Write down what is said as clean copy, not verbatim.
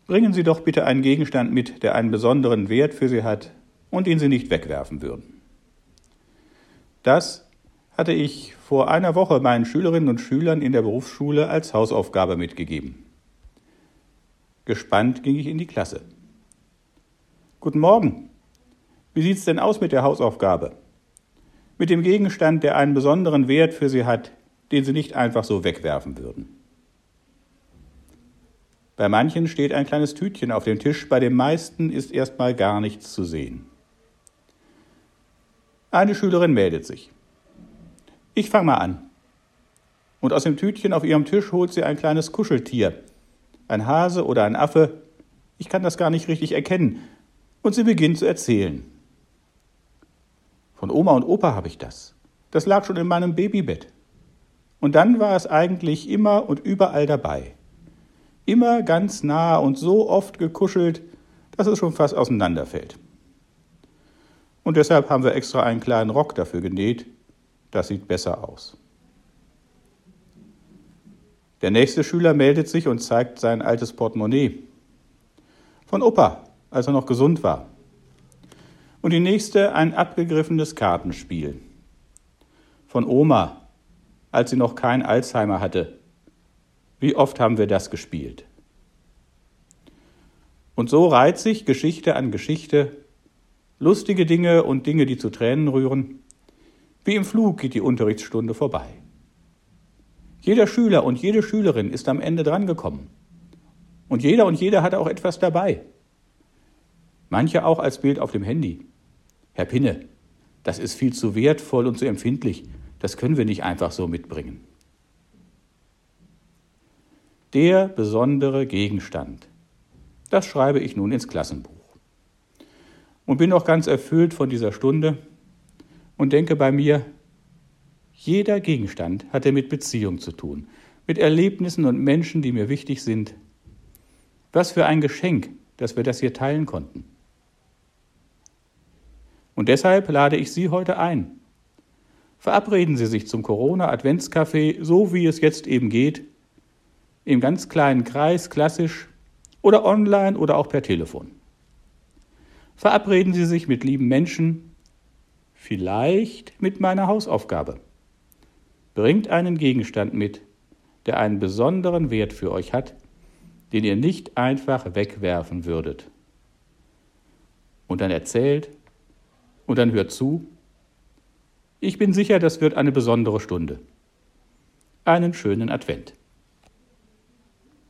Bringen Sie doch bitte einen Gegenstand mit, der einen besonderen Wert für Sie hat und den Sie nicht wegwerfen würden. Das hatte ich vor einer Woche meinen Schülerinnen und Schülern in der Berufsschule als Hausaufgabe mitgegeben. Gespannt ging ich in die Klasse. Guten Morgen. Wie sieht's denn aus mit der Hausaufgabe? Mit dem Gegenstand, der einen besonderen Wert für Sie hat, den Sie nicht einfach so wegwerfen würden. Bei manchen steht ein kleines Tütchen auf dem Tisch, bei den meisten ist erstmal gar nichts zu sehen. Eine Schülerin meldet sich. Ich fange mal an. Und aus dem Tütchen auf ihrem Tisch holt sie ein kleines Kuscheltier. Ein Hase oder ein Affe. Ich kann das gar nicht richtig erkennen. Und sie beginnt zu erzählen. Von Oma und Opa habe ich das. Das lag schon in meinem Babybett. Und dann war es eigentlich immer und überall dabei. Immer ganz nah und so oft gekuschelt, dass es schon fast auseinanderfällt. Und deshalb haben wir extra einen kleinen Rock dafür genäht. Das sieht besser aus. Der nächste Schüler meldet sich und zeigt sein altes Portemonnaie. Von Opa, als er noch gesund war. Und die nächste ein abgegriffenes Kartenspiel. Von Oma, als sie noch kein Alzheimer hatte. Wie oft haben wir das gespielt? Und so reiht sich Geschichte an Geschichte, lustige Dinge und Dinge, die zu Tränen rühren. Wie im Flug geht die Unterrichtsstunde vorbei. Jeder Schüler und jede Schülerin ist am Ende drangekommen. Und jeder hatte auch etwas dabei. Manche auch als Bild auf dem Handy. Herr Pinne, das ist viel zu wertvoll und zu empfindlich. Das können wir nicht einfach so mitbringen. Der besondere Gegenstand. Das schreibe ich nun ins Klassenbuch. Und bin noch ganz erfüllt von dieser Stunde und denke bei mir, jeder Gegenstand hatte mit Beziehung zu tun, mit Erlebnissen und Menschen, die mir wichtig sind. Was für ein Geschenk, dass wir das hier teilen konnten. Und deshalb lade ich Sie heute ein. Verabreden Sie sich zum Corona-Adventscafé, so wie es jetzt eben geht, im ganz kleinen Kreis, klassisch, oder online oder auch per Telefon. Verabreden Sie sich mit lieben Menschen, vielleicht mit meiner Hausaufgabe. Bringt einen Gegenstand mit, der einen besonderen Wert für euch hat, den ihr nicht einfach wegwerfen würdet. Und dann erzählt und dann hört zu. Ich bin sicher, das wird eine besondere Stunde. Einen schönen Advent.